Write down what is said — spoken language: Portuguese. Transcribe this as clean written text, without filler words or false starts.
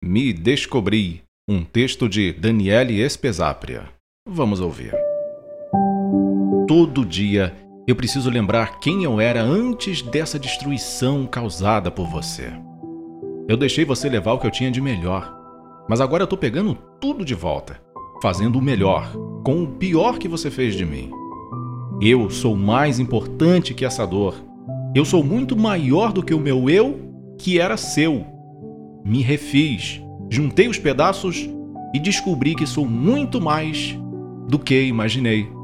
Me Descobri, um texto de Daniele Espesapria. Vamos ouvir. Todo dia eu preciso lembrar quem eu era antes dessa destruição causada por você. Eu deixei você levar o que eu tinha de melhor, mas agora eu tô pegando tudo de volta, fazendo o melhor, com o pior que você fez de mim. Eu sou mais importante que essa dor. Eu sou muito maior do que o meu eu, que era seu. Me refiz, juntei os pedaços e descobri que sou muito mais do que imaginei.